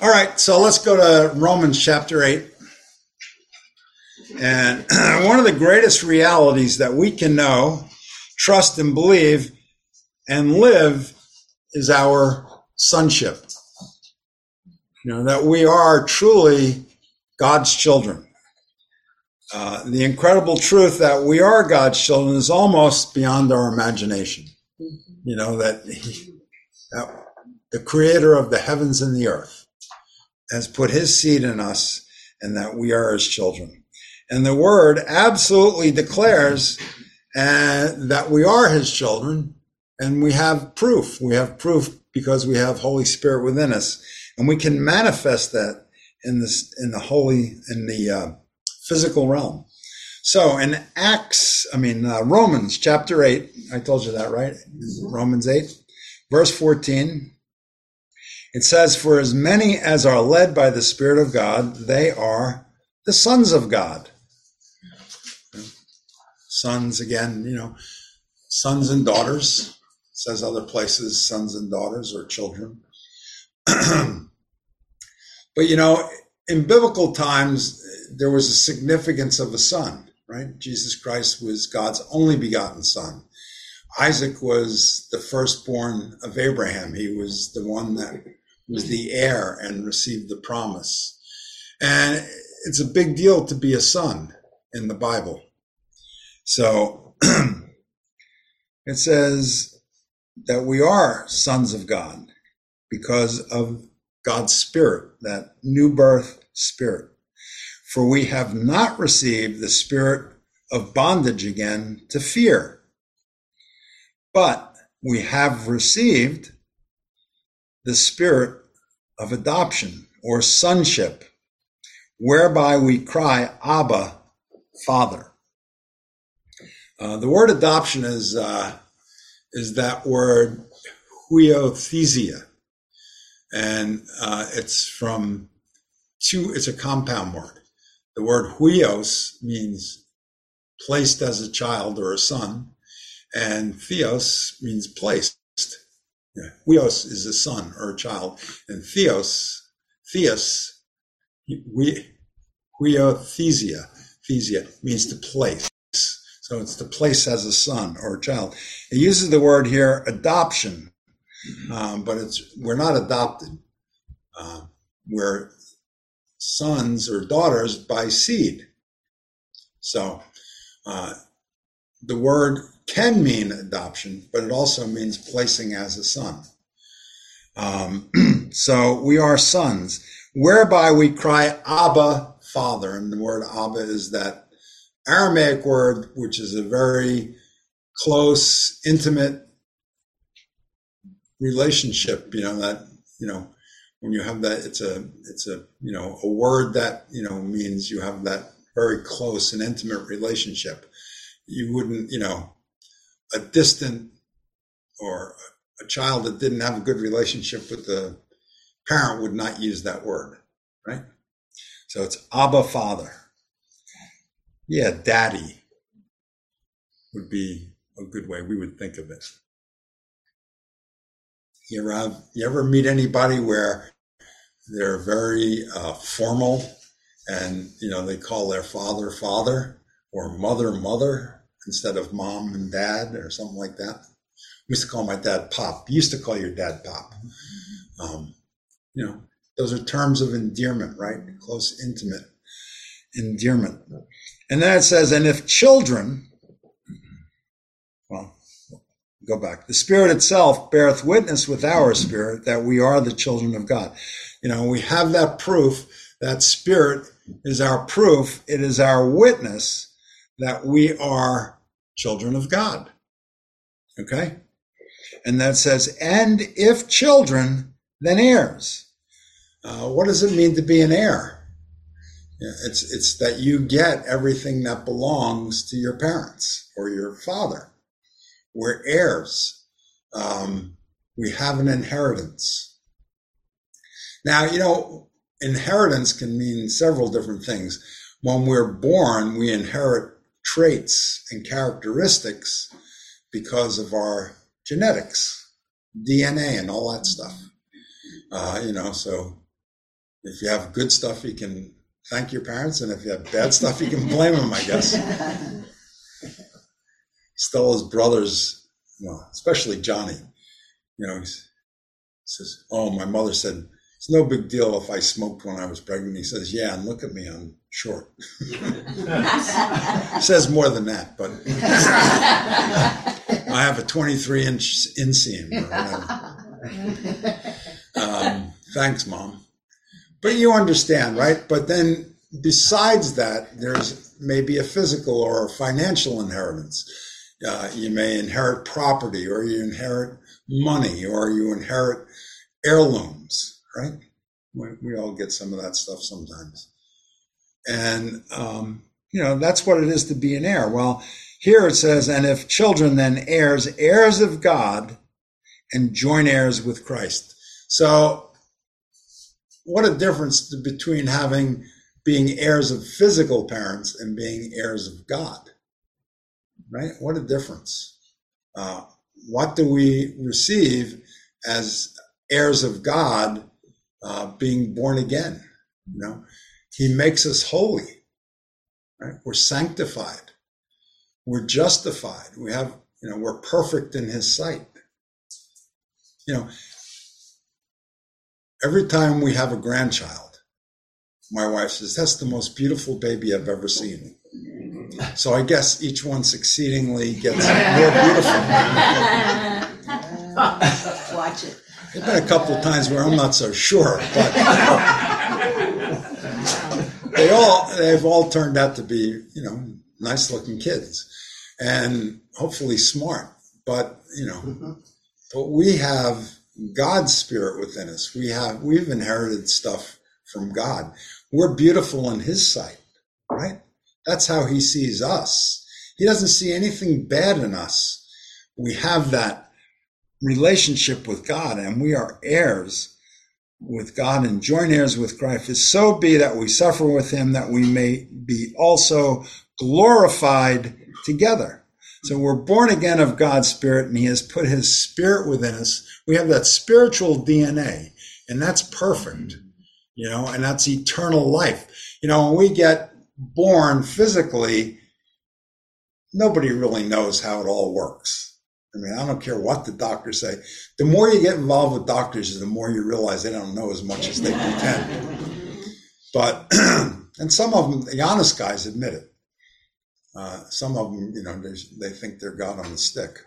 All right, so let's go to Romans chapter 8. And one of the greatest realities that we can know, trust and believe and live is our sonship. That we are truly God's children. The incredible truth that we are God's children is almost beyond our imagination. That the creator of the heavens and the earth has put his seed in us and that we are his children. And the word absolutely declares that we are his children, and we have proof. We have proof because we have Holy Spirit within us, and we can manifest that in the physical realm. So in Romans chapter 8, I told you that, right? Romans 8, verse 14. It says, "For as many as are led by the Spirit of God, they are the sons of God." Sons, again, sons and daughters. It says other places, sons and daughters or children. But, in biblical times, there was a significance of a son, right? Jesus Christ was God's only begotten son. Isaac was the firstborn of Abraham. He was the one that was the heir and received the promise. And it's a big deal to be a son in the Bible. So it says that we are sons of God because of God's Spirit, that new birth Spirit. For we have not received the spirit of bondage again to fear, but we have received the Spirit of adoption or sonship, whereby we cry, Abba, Father. The word adoption is that word huiothesia, and it's a compound word. The word huios means placed as a child or a son, and theos means placed. Huios is a son or a child, and theos, huiothesia means to place. So it's to place as a son or a child. It uses the word here, adoption, but we're not adopted. We're sons or daughters by seed. So the word can mean adoption, but it also means placing as a son. So we are sons, whereby we cry, Abba, Father. And the word Abba is that Aramaic word, which is a very close, intimate relationship, when you have that, it's a word that, means you have that very close and intimate relationship. You wouldn't, a distant or a child that didn't have a good relationship with the parent would not use that word, right? So it's Abba, Father. Yeah, daddy would be a good way we would think of it. You ever meet anybody where they're very formal and, they call their father, father, or mother, mother, instead of mom and dad or something like that? We used to call my dad Pop. You used to call your dad Pop. Those are terms of endearment, right? Close, intimate endearment. And then it says, and if children, go back. The Spirit itself beareth witness with our spirit that we are the children of God. We have that proof. That Spirit is our proof. It is our witness that we are children of God. Okay? And that says, and if children, then heirs. What does it mean to be an heir? It's that you get everything that belongs to your parents or your father. We're heirs. We have an inheritance. Now, inheritance can mean several different things. When we're born, we inherit traits and characteristics because of our genetics, DNA and all that stuff. So If you have good stuff, you can thank your parents, and if you have bad stuff, you can blame them, I guess. Stella's brothers, well, especially Johnny, he says, oh, my mother said, it's no big deal if I smoked when I was pregnant. He says, yeah, and look at me, I'm short. Says more than that, but I have a 23-inch inseam or whatever. Thanks, Mom. But you understand, right? But then besides that, there's maybe a physical or a financial inheritance. You may inherit property, or you inherit money, or you inherit heirlooms, right? We all get some of that stuff sometimes. And, that's what it is to be an heir. Well, here it says, and if children, then heirs, heirs of God, and joint heirs with Christ. So what a difference between being heirs of physical parents and being heirs of God, right? What a difference. What do we receive as heirs of God, being born again? He makes us holy, right? We're sanctified. We're justified. We're perfect in his sight. Every time we have a grandchild, my wife says, that's the most beautiful baby I've ever seen. So I guess each one succeedingly gets more beautiful. Watch it. There's been a couple of times where I'm not so sure, but they've all turned out to be, nice looking kids and hopefully smart. But, but we have God's spirit within us. We've inherited stuff from God. We're beautiful in his sight, right? That's how he sees us. He doesn't see anything bad in us. We have that relationship with God, and we are heirs with God and joint heirs with Christ. If so be that we suffer with him, that we may be also glorified together. So we're born again of God's spirit, and he has put his spirit within us. We have that spiritual DNA, and that's perfect, and that's eternal life. When we get born physically, nobody really knows how it all works. I don't care what the doctors say. The more you get involved with doctors, the more you realize they don't know as much as they pretend. But, and some of them, the honest guys admit it. Some of them, they think they're God on a stick.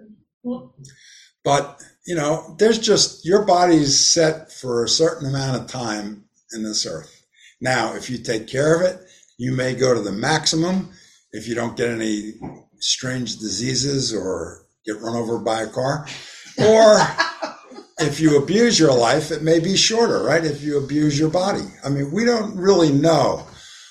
But, there's just, your body's set for a certain amount of time in this earth. Now, if you take care of it, you may go to the maximum if you don't get any strange diseases or get run over by a car. Or if you abuse your life, it may be shorter, right? If you abuse your body. We don't really know.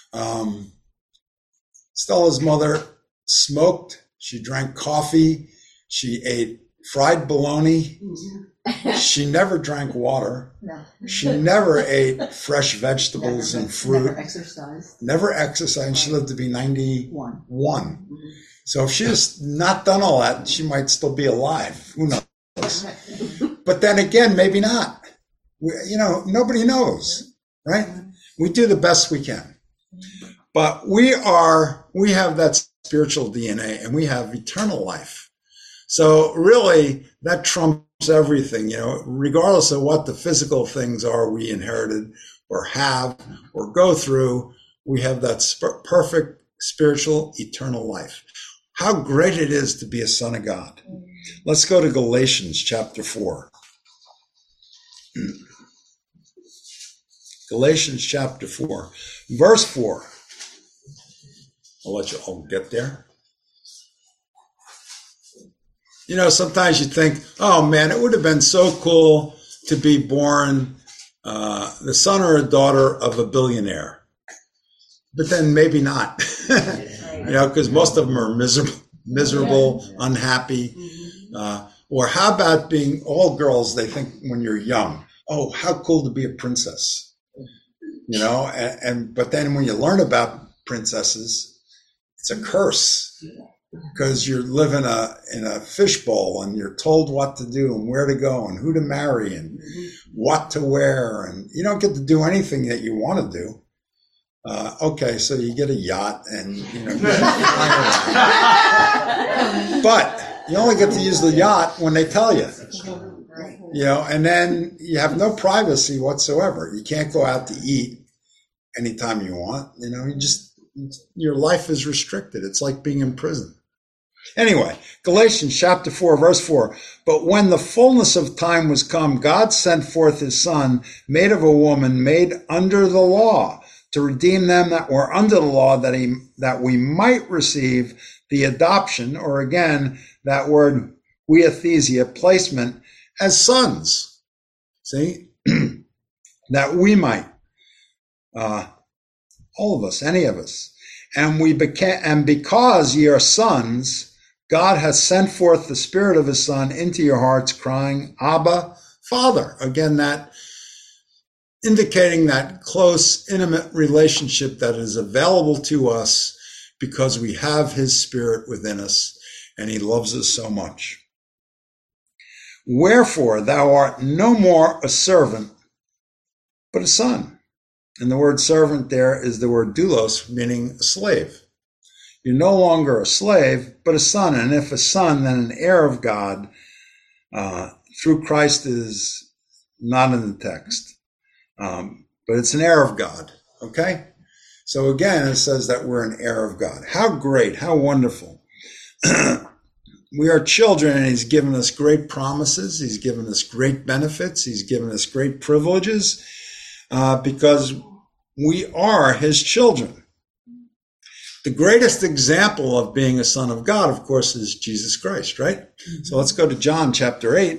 Stella's mother smoked. She drank coffee. She ate fried bologna. She never drank water. No. She never ate fresh vegetables and fruit. Never exercised. She lived to be 91. Mm-hmm. So if she has not done all that, she might still be alive. Who knows? But then again, maybe not. Nobody knows, right? We do the best we can. But we have that spiritual DNA, and we have eternal life. So really, that trumps everything, regardless of what the physical things are we inherited or have or go through, we have that perfect spiritual eternal life. How great it is to be a son of God. Let's go to Galatians chapter 4. Galatians chapter 4, verse 4. I'll let you all get there. Sometimes you think, oh man, it would have been so cool to be born the son or a daughter of a billionaire. But then maybe not, because most of them are miserable, unhappy. Or how about being all girls, they think when you're young, oh, how cool to be a princess, but then when you learn about princesses, it's a curse. because you live in a fishbowl and you're told what to do and where to go and who to marry and what to wear, and you don't get to do anything that you want to do. Okay, so you get a yacht and but you only get to use the yacht when they tell you. And then you have no privacy whatsoever. You can't go out to eat anytime you want. Your life is restricted. It's like being in prison. Anyway, Galatians chapter 4, verse 4. But when the fullness of time was come, God sent forth his Son, made of a woman, made under the law, to redeem them that were under the law, that we might receive the adoption, or again, that word weathesia, placement, as sons. See? That we might, all of us, any of us. And because ye are sons, God hath sent forth the Spirit of his Son into your hearts, crying, Abba, Father. Again, that indicating that close, intimate relationship that is available to us because we have his Spirit within us and he loves us so much. Wherefore thou art no more a servant, but a son. And the word servant there is the word doulos, meaning a slave. You're no longer a slave, but a son. And if a son, then an heir of God through Christ is not in the text. But it's an heir of God. Okay? So again, it says that we're an heir of God. How great, how wonderful. We are children, and he's given us great promises. He's given us great benefits. He's given us great privileges because we are his children. The greatest example of being a son of God, of course, is Jesus Christ, right? Mm-hmm. So let's go to John chapter 8.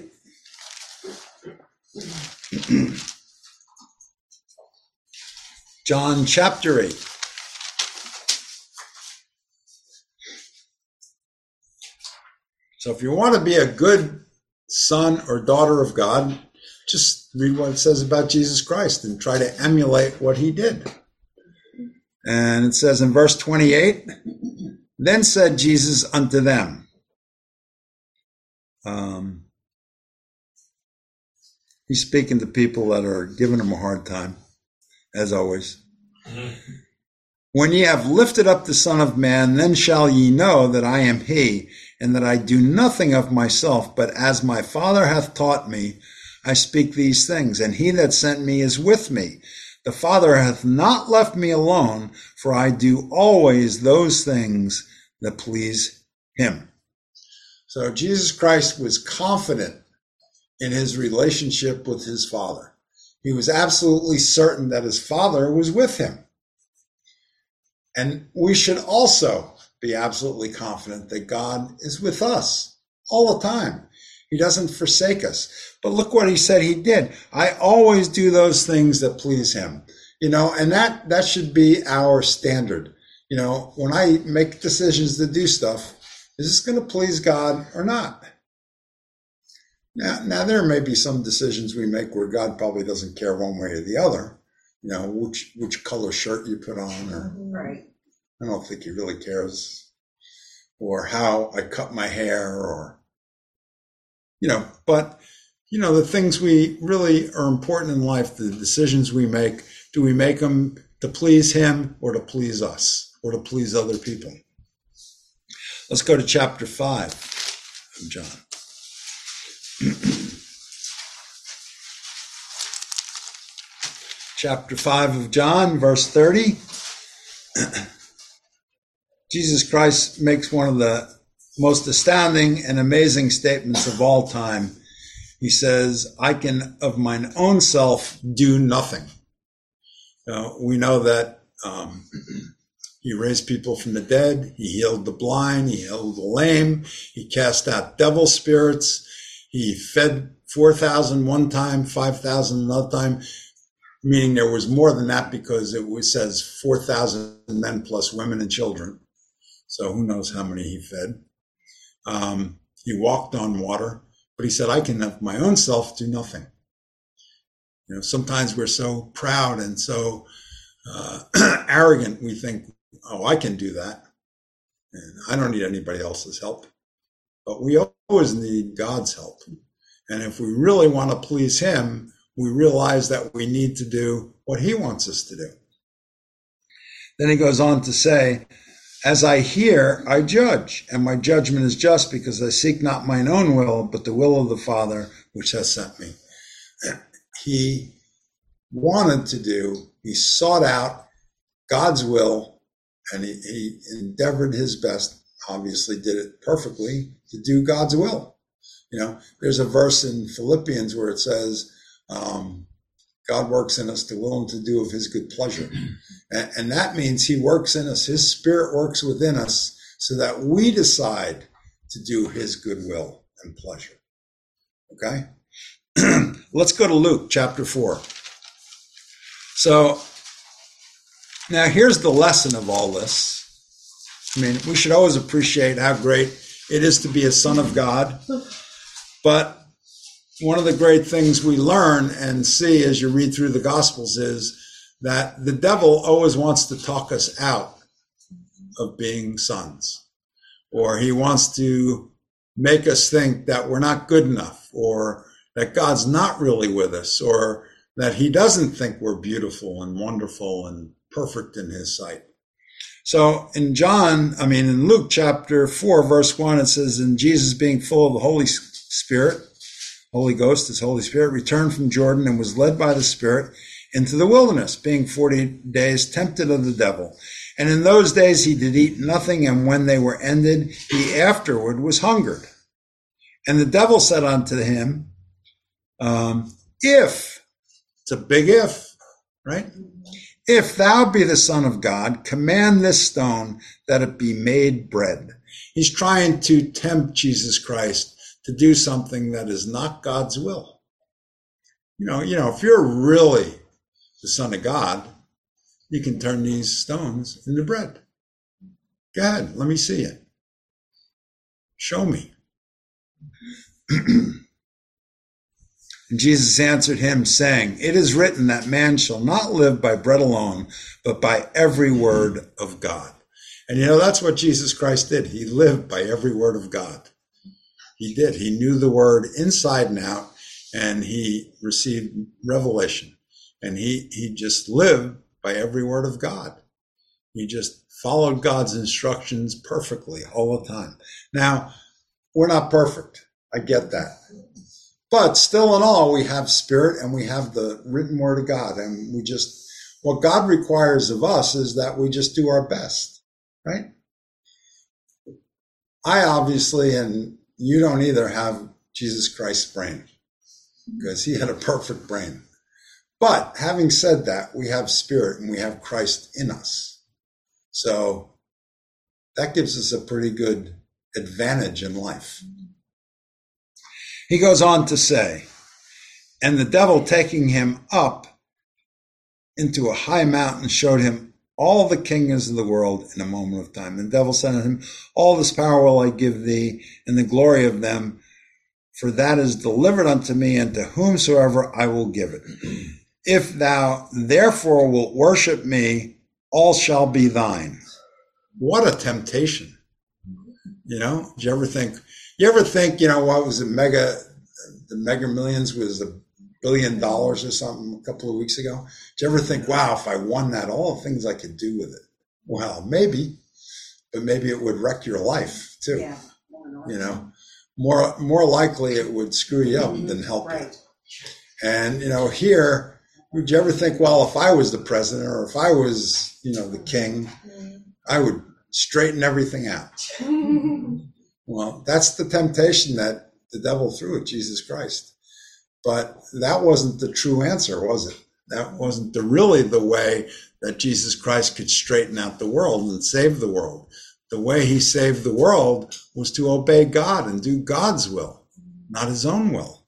John chapter 8. So if you want to be a good son or daughter of God, just read what it says about Jesus Christ and try to emulate what he did. And it says in verse 28, then said Jesus unto them, he's speaking to people that are giving him a hard time, as always. When ye have lifted up the Son of Man, then shall ye know that I am he, and that I do nothing of myself, but as my Father hath taught me, I speak these things, and he that sent me is with me. The Father hath not left me alone, for I do always those things that please him. So Jesus Christ was confident in his relationship with his Father. He was absolutely certain that his Father was with him. And we should also be absolutely confident that God is with us all the time. He doesn't forsake us. But look what he said he did. I always do those things that please him. And that should be our standard. When I make decisions to do stuff, is this going to please God or not? Now there may be some decisions we make where God probably doesn't care one way or the other. Which color shirt you put on, or right. I don't think he really cares, or how I cut my hair, or but the things we really are important in life, the decisions we make, do we make them to please him or to please us or to please other people? Let's go to chapter 5 of John. Chapter 5 of John, verse 30. Jesus Christ makes one of the most astounding and amazing statements of all time. He says, I can of mine own self do nothing. We know that he raised people from the dead. He healed the blind. He healed the lame. He cast out devil spirits. He fed 4,000 one time, 5,000 another time, meaning there was more than that because says 4,000 men plus women and children. So who knows how many he fed. He walked on water, but he said, I can of my own self do nothing. Sometimes we're so proud and so arrogant, we think, oh, I can do that. And I don't need anybody else's help, but we always need God's help. And if we really want to please him, we realize that we need to do what he wants us to do. Then he goes on to say, as I hear, I judge, and my judgment is just, because I seek not mine own will, but the will of the Father which has sent me. He wanted to do, he sought out God's will, and he endeavored his best, obviously did it perfectly, to do God's will. You know, there's a verse in Philippians where it says, God works in us to will and to do of his good pleasure. And that means he works in us. His spirit works within us so that we decide to do his good will and pleasure. Okay? Let's go to Luke chapter 4. So now here's the lesson of all this. I mean, we should always appreciate how great it is to be a son of God. But one of the great things we learn and see as you read through the Gospels is that the devil always wants to talk us out of being sons, or he wants to make us think that we're not good enough, or that God's not really with us, or that he doesn't think we're beautiful and wonderful and perfect in his sight. So in Luke chapter 4, verse 1, it says, and Jesus, being full of the Holy Spirit, Holy Ghost, his Holy Spirit, returned from Jordan and was led by the Spirit into the wilderness, being 40 days tempted of the devil. And in those days he did eat nothing, and when they were ended, he afterward was hungered. And the devil said unto him, if, it's a big if, right? If thou be the Son of God, command this stone that it be made bread. He's trying to tempt Jesus Christ to do something that is not God's will. You know, if you're really the Son of God, you can turn these stones into bread. Go ahead, let me see it. Show me. And Jesus answered him, saying, it is written that man shall not live by bread alone, but by every word of God. And you know, that's what Jesus Christ did. He lived by every word of God. He did. He knew the word inside and out, and he received revelation. And he just lived by every word of God. He just followed God's instructions perfectly all the time. Now, we're not perfect. I get that. But still in all, we have spirit and we have the written word of God. And what God requires of us is that we just do our best, right? I obviously, and you don't either, have Jesus Christ's brain, because he had a perfect brain. But having said that, we have spirit and we have Christ in us. So that gives us a pretty good advantage in life. He goes on to say, and the devil, taking him up into a high mountain, showed him all the kingdoms of the world in a moment of time. And the devil said unto him, all this power will I give thee, and the glory of them, for that is delivered unto me, and to whomsoever I will give it. If thou therefore wilt worship me, all shall be thine. What a temptation. You know, did you ever think, what was it, the Mega Millions was $1 billion or something a couple of weeks ago? Did you ever think, wow, if I won that, all the things I could do with it? Well, maybe, but maybe it would wreck your life too. Yeah, you know, more likely it would screw you up than help you. And, here, would you ever think, well, if I was the president or if I was, the king, I would straighten everything out. Well, that's the temptation that the devil threw at Jesus Christ. But that wasn't the true answer, was it? That wasn't really the way that Jesus Christ could straighten out the world and save the world. The way he saved the world was to obey God and do God's will, not his own will.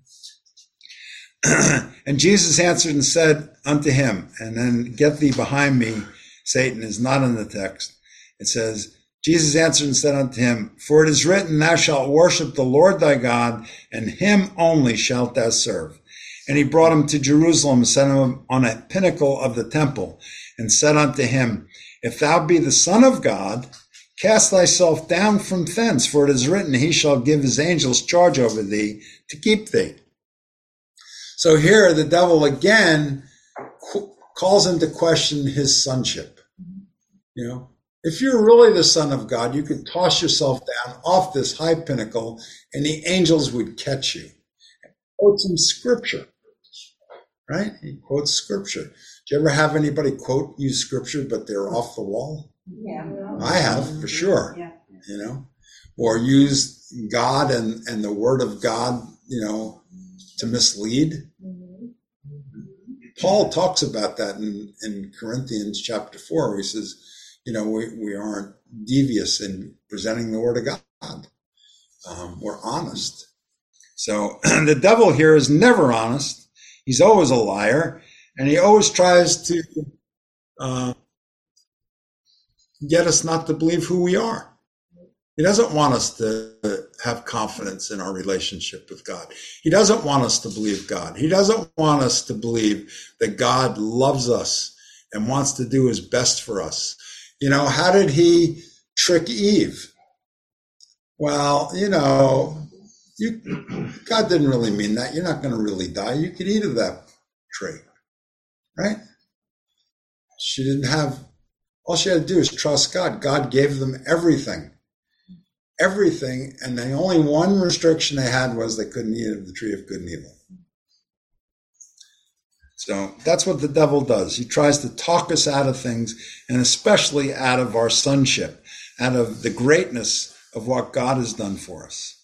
And Jesus answered and said unto him, and then get thee behind me, Satan, is not in the text. It says, Jesus answered and said unto him, for it is written, thou shalt worship the Lord thy God, and him only shalt thou serve. And he brought him to Jerusalem and set him on a pinnacle of the temple, and said unto him, if thou be the Son of God, Cast thyself down from thence, for it is written, he shall give his angels charge over thee to keep thee. So here the devil again calls into question his sonship. You know, if you're really the Son of God, you could toss yourself down off this high pinnacle and the angels would catch you. He quotes some scripture, right? He quotes scripture. Do you ever have anybody quote you scripture, but they're off the wall? Yeah. I have, for sure. Yeah. You know, or use God and the word of God, you know, to mislead. Paul talks about that in Corinthians chapter 4, where he says, you know, we aren't devious in presenting the word of God. We're honest. So the devil here is never honest. He's always a liar, and he always tries to get us not to believe who we are. He doesn't want us to have confidence in our relationship with God. He doesn't want us to believe God. He doesn't want us to believe that God loves us and wants to do his best for us. You know, how did he trick Eve? Well, you know, God didn't really mean that. You're not going to really die. You could eat of that tree, right? She didn't have, all she had to do is trust God. God gave them everything. Everything, and the only one restriction they had was they couldn't eat of the tree of good and evil. So that's what the devil does. He tries to talk us out of things, and especially out of our sonship, out of the greatness of what God has done for us.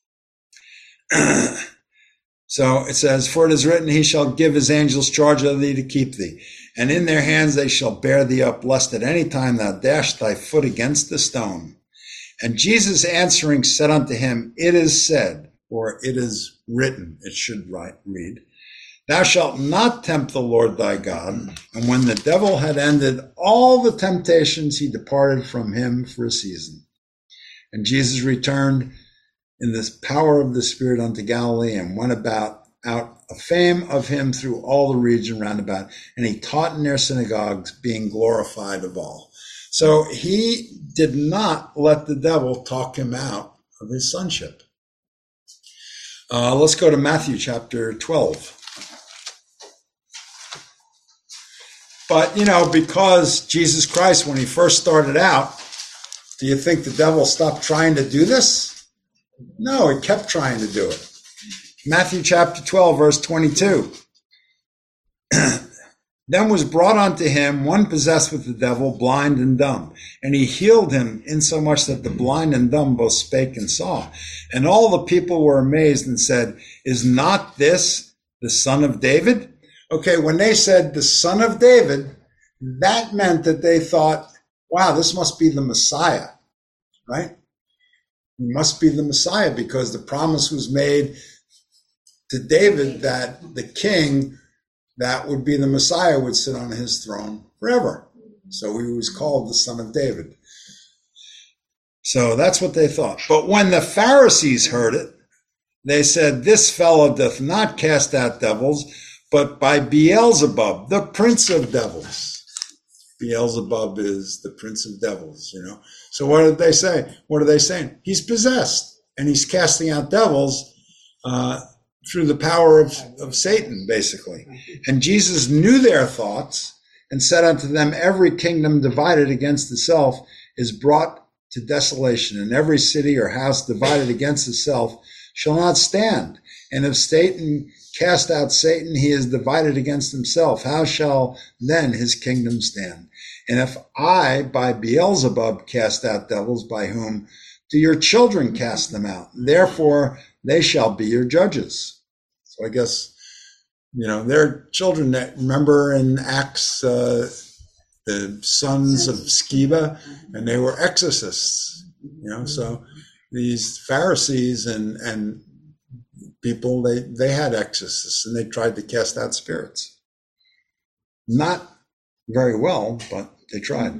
So it says, for it is written, he shall give his angels charge of thee to keep thee, and in their hands they shall bear thee up, lest at any time thou dash thy foot against the stone. And Jesus answering said unto him, it is said, or it is written, it should read, thou shalt not tempt the Lord thy God. And when the devil had ended all the temptations, he departed from him for a season. And Jesus returned in this power of the Spirit unto Galilee, and went about out a fame of him through all the region round about. And he taught in their synagogues, being glorified of all. So he did not let the devil talk him out of his sonship. Let's go to Matthew chapter 12. But, you know, because Jesus Christ, when he first started out, do you think the devil stopped trying to do this? No, he kept trying to do it. Matthew chapter 12, verse 22. Then was brought unto him one possessed with the devil, blind and dumb. And he healed him, insomuch that the blind and dumb both spake and saw. And all the people were amazed and said, is not this the son of David? Okay, when they said the son of David, that meant that they thought, wow, this must be the Messiah, right? He must be the Messiah, because the promise was made to David that the king that would be the Messiah would sit on his throne forever. So he was called the Son of David. So that's what they thought. But when the Pharisees heard it, they said, this fellow doth not cast out devils, but by Beelzebub, the prince of devils. Beelzebub is the prince of devils, you know. So what did they say? What are they saying? He's possessed, and he's casting out devils through the power of Satan, basically. And Jesus knew their thoughts and said unto them, every kingdom divided against itself is brought to desolation, and every city or house divided against itself shall not stand. And if Satan cast out Satan, he is divided against himself. How shall then his kingdom stand? And if I, by Beelzebub, cast out devils, by whom do your children cast them out? Therefore, they shall be your judges. So I guess, you know, they're children that, remember in Acts, the sons of Sceva, and they were exorcists, you know, so these Pharisees and people, they had exorcists, and they tried to cast out spirits. Not very well, but they tried.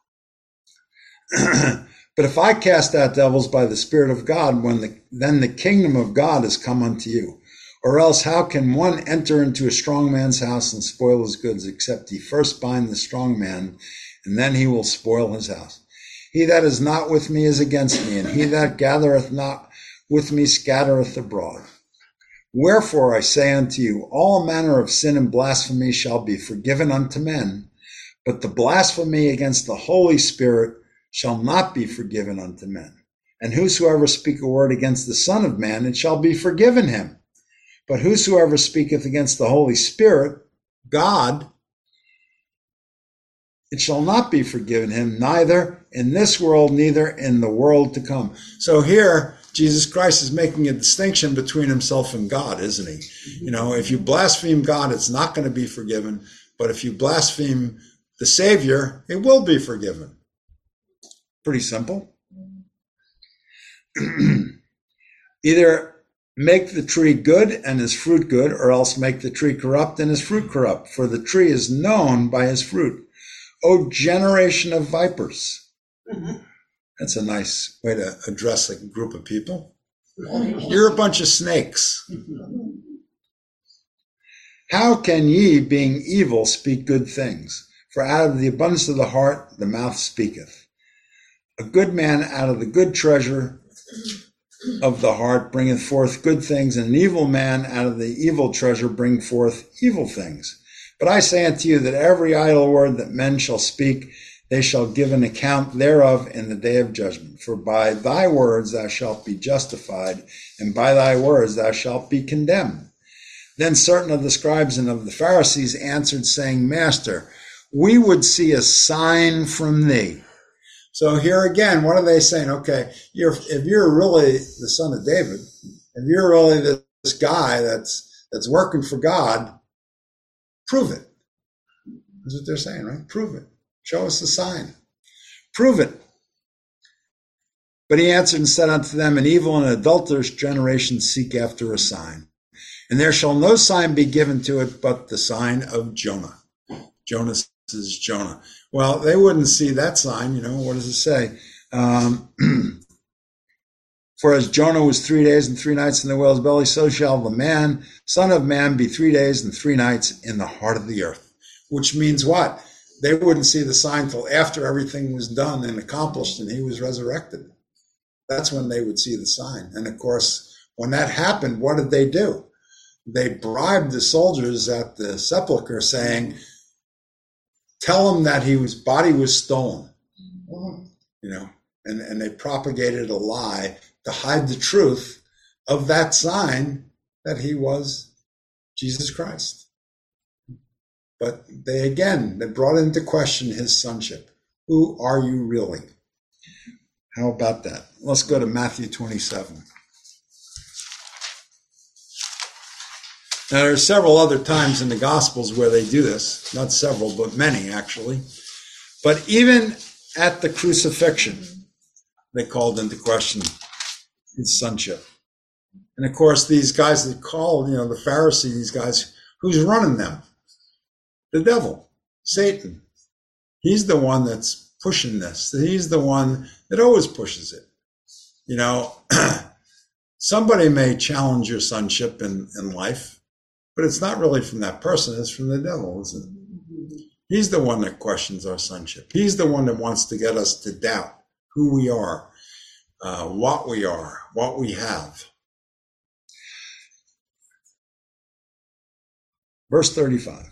But if I cast out devils by the Spirit of God, then the kingdom of God is come unto you. Or else how can one enter into a strong man's house and spoil his goods, except he first bind the strong man, and then he will spoil his house? He that is not with me is against me, and he that gathereth not with me scattereth abroad. Wherefore I say unto you, all manner of sin and blasphemy shall be forgiven unto men, but the blasphemy against the Holy Spirit shall not be forgiven unto men. And whosoever speak a word against the Son of Man, it shall be forgiven him. But whosoever speaketh against the Holy Spirit, God, it shall not be forgiven him, neither in this world, neither in the world to come. So here, Jesus Christ is making a distinction between himself and God, isn't he? You know, if you blaspheme God, it's not going to be forgiven. But if you blaspheme the Savior, it will be forgiven. Pretty simple. Either make the tree good and his fruit good, or else make the tree corrupt and his fruit corrupt. For the tree is known by his fruit. O generation of vipers. That's a nice way to address a group of people. You're a bunch of snakes. How can ye, being evil, speak good things? For out of the abundance of the heart the mouth speaketh. A good man out of the good treasure of the heart bringeth forth good things, and an evil man out of the evil treasure bring forth evil things. But I say unto you that every idle word that men shall speak, they shall give an account thereof in the day of judgment. For by thy words thou shalt be justified, and by thy words thou shalt be condemned. Then certain of the scribes and of the Pharisees answered, saying, Master, we would see a sign from thee. So here again, what are they saying? Okay, if you're really the son of David, if you're really this guy that's working for God, prove it. That's what they're saying, right? Prove it. Show us the sign. Prove it. But he answered and said unto them, an evil and adulterous generation seek after a sign. And there shall no sign be given to it but the sign of Jonah. Jonas is Jonah. Well, they wouldn't see that sign. You know, what does it say? For as Jonah was 3 days and 3 nights in the whale's belly, so shall the Son of Man, be 3 days and 3 nights in the heart of the earth. Which means what? They wouldn't see the sign till after everything was done and accomplished and he was resurrected. That's when they would see the sign. And of course, when that happened, what did they do? They bribed the soldiers at the sepulcher saying, tell him that his body was stolen. You know, and they propagated a lie to hide the truth of that sign that he was Jesus Christ. But they brought into question his sonship. Who are you really? How about that? Let's go to Matthew 27. Now, there are several other times in the Gospels where they do this. Not several, but many, actually. But even at the crucifixion, they called into question his sonship. And, of course, these guys that called, the Pharisees, these guys, who's running them? The devil, Satan. He's the one that's pushing this. He's the one that always pushes it. Somebody may challenge your sonship in life, but it's not really from that person. It's from the devil, isn't it? He's the one that questions our sonship. He's the one that wants to get us to doubt who we are, what we have. Verse 35.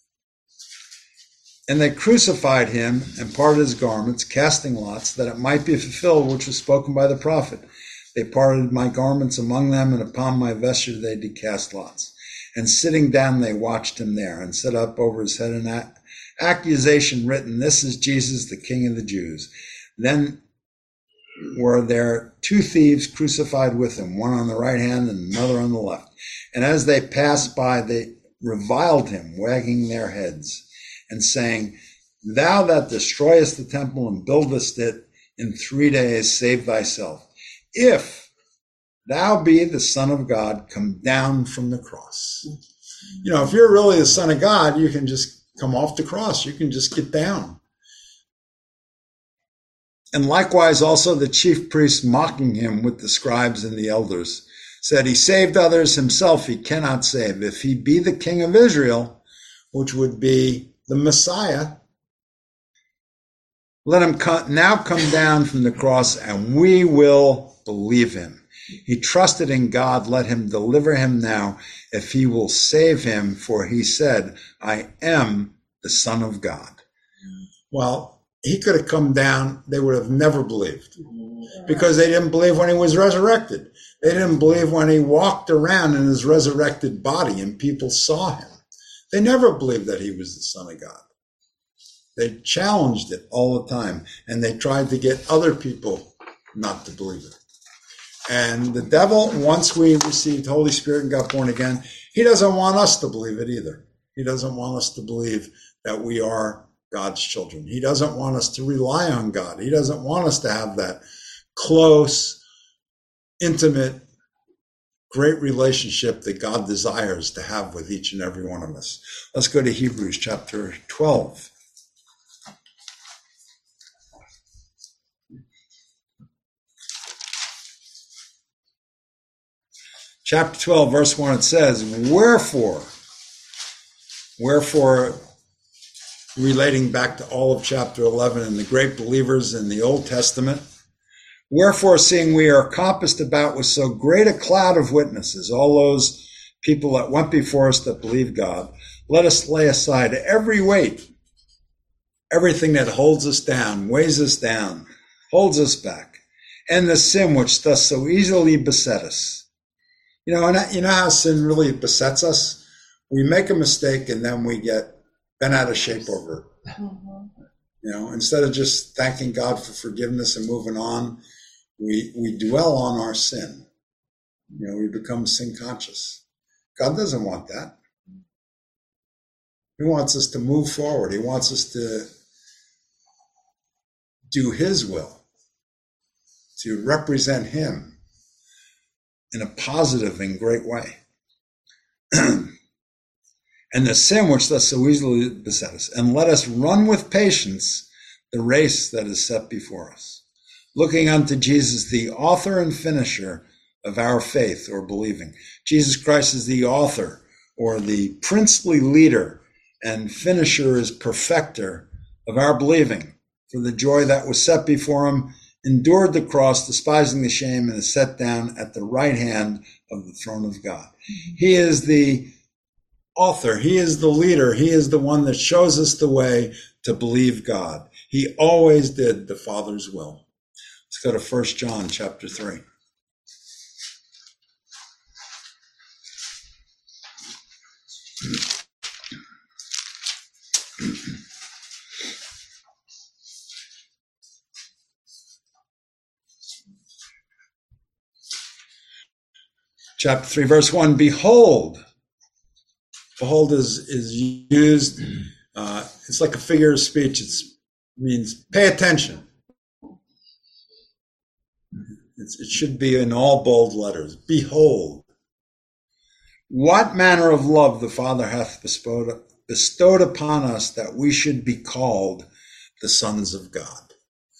And they crucified him and parted his garments, casting lots, that it might be fulfilled which was spoken by the prophet. They parted my garments among them, and upon my vesture they did cast lots. And sitting down they watched him there, and set up over his head an accusation written, This is Jesus, the King of the Jews. Then were there 2 thieves crucified with him, one on the right hand and another on the left. And as they passed by, they reviled him, wagging their heads, and saying, Thou that destroyest the temple and buildest it in 3 days, save thyself. If thou be the Son of God, come down from the cross. If you're really the Son of God, you can just come off the cross. You can just get down. And likewise also the chief priests, mocking him with the scribes and the elders, said, He saved others, himself he cannot save. If he be the King of Israel, which would be the Messiah, Let him now come down from the cross, and we will believe him. He trusted in God. Let him deliver him now, if he will save him, for he said, I am the Son of God. Well, he could have come down. They would have never believed, because they didn't believe when he was resurrected. They didn't believe when he walked around in his resurrected body and people saw him. They never believed that he was the Son of God. They challenged it all the time, and they tried to get other people not to believe it. And the devil, once we received Holy Spirit and got born again, he doesn't want us to believe it either. He doesn't want us to believe that we are God's children. He doesn't want us to rely on God. He doesn't want us to have that close, intimate, great relationship that God desires to have with each and every one of us. Let's go to Hebrews chapter 12. Chapter 12, verse 1, it says, Wherefore, relating back to all of chapter 11 and the great believers in the Old Testament, wherefore, seeing we are compassed about with so great a cloud of witnesses, all those people that went before us that believe God, let us lay aside every weight, everything that holds us down, weighs us down, holds us back, and the sin which does so easily beset us. You know how sin really besets us? We make a mistake and then we get bent out of shape over it. Mm-hmm. Instead of just thanking God for forgiveness and moving on, we dwell on our sin. We become sin conscious. God doesn't want that. He wants us to move forward. He wants us to do his will, to represent him in a positive and great way. And the sin which does so easily beset us. And let us run with patience the race that is set before us, looking unto Jesus, the author and finisher of our faith or believing. Jesus Christ is the author, or the princely leader, and finisher is perfecter of our believing. For the joy that was set before him, endured the cross, despising the shame, and is set down at the right hand of the throne of God. He is the author. He is the leader. He is the one that shows us the way to believe God. He always did the Father's will. Let's go to 1 John chapter 3. Chapter 3, verse 1, Behold is used, it's like a figure of speech. It means pay attention. It should be in all bold letters. Behold, what manner of love the Father hath bestowed upon us, that we should be called the sons of God.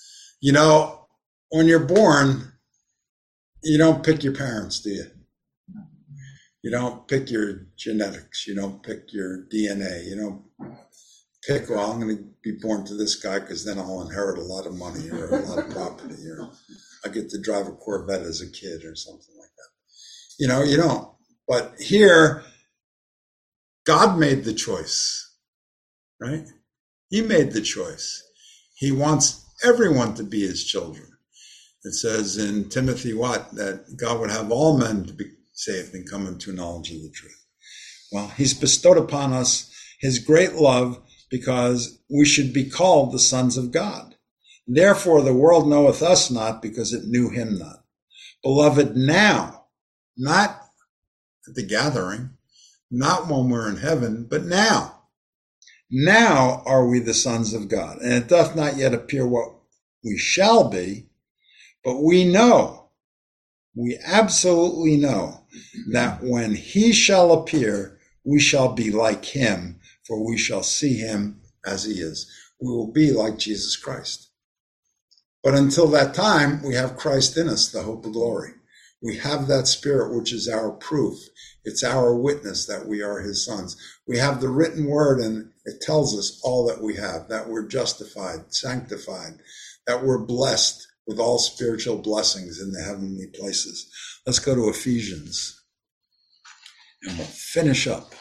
When you're born, you don't pick your parents, do you? You don't pick your genetics. You don't pick your DNA. You don't pick, well, I'm going to be born to this guy because then I'll inherit a lot of money or a lot of property. I get to drive a Corvette as a kid or something like that. You don't. But here, God made the choice, right? He made the choice. He wants everyone to be his children. It says in Timothy that God would have all men to be saved and come into knowledge of the truth. Well, he's bestowed upon us his great love because we should be called the sons of God. Therefore, the world knoweth us not, because it knew him not. Beloved, now, not at the gathering, not when we're in heaven, but now. Now are we the sons of God, and it doth not yet appear what we shall be, but we absolutely know that when he shall appear, we shall be like him, for we shall see him as he is. We will be like Jesus Christ. But until that time, we have Christ in us, the hope of glory. We have that Spirit, which is our proof. It's our witness that we are his sons. We have the written word, and it tells us all that we have, that we're justified, sanctified, that we're blessed with all spiritual blessings in the heavenly places. Let's go to Ephesians, and we'll finish up.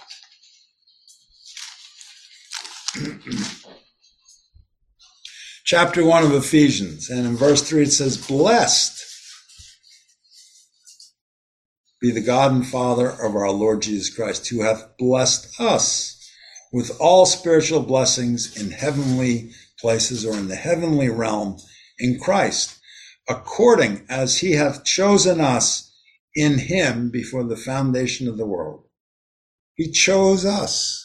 Chapter 1 of Ephesians, and in verse 3 it says, "Blessed be the God and Father of our Lord Jesus Christ, who hath blessed us with all spiritual blessings in heavenly places," or in the heavenly realm, "in Christ, according as he hath chosen us in him before the foundation of the world." He chose us.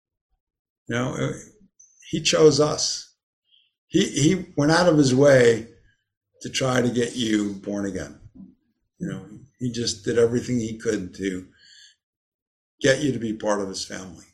He chose us. He went out of his way to try to get you born again. He just did everything he could to get you to be part of his family.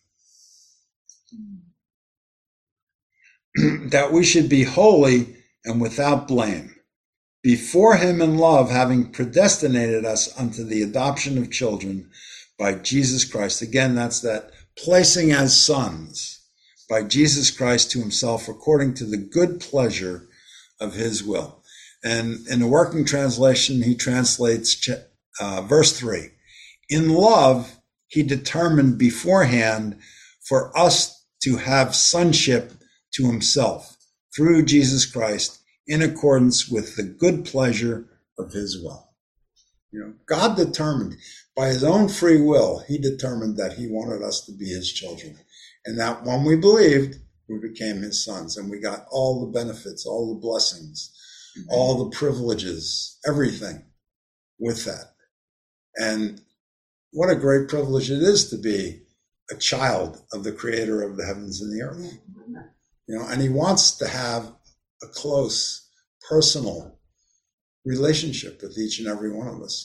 That we should be holy and without blame before him in love, having predestinated us unto the adoption of children by Jesus Christ. Again, that's that placing as sons by Jesus Christ to himself, according to the good pleasure of his will. And in the working translation, he translates verse 3. "In love, he determined beforehand for us to have sonship to himself through Jesus Christ, in accordance with the good pleasure of his will." God determined by his own free will, he determined that he wanted us to be his children. And that when we believed, we became his sons, and we got all the benefits, all the blessings, all the privileges, everything with that. And what a great privilege it is to be a child of the creator of the heavens and the earth. And he wants to have a close, personal relationship with each and every one of us.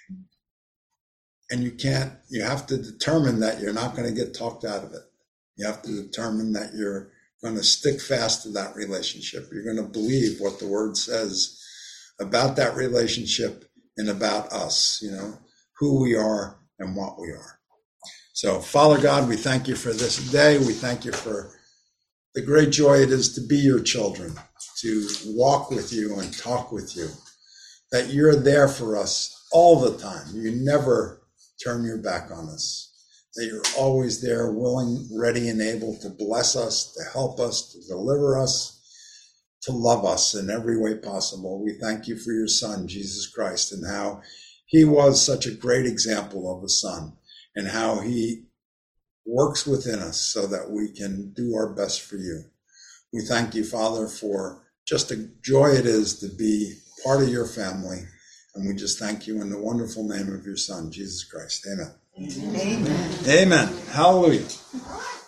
And you have to determine that you're not going to get talked out of it. You have to determine that you're going to stick fast to that relationship. You're going to believe what the word says about that relationship and about us, who we are and what we are. So, Father God, we thank you for this day. We thank you for the great joy it is to be your children, to walk with you and talk with you, that you're there for us all the time. You never turn your back on us, that you're always there, willing, ready, and able to bless us, to help us, to deliver us, to love us in every way possible. We thank you for your Son, Jesus Christ, and how he was such a great example of a son, and how he works within us so that we can do our best for you. We thank you, Father, for just a joy it is to be part of your family. And we just thank you in the wonderful name of your Son, Jesus Christ. Amen. Amen. Amen. Hallelujah.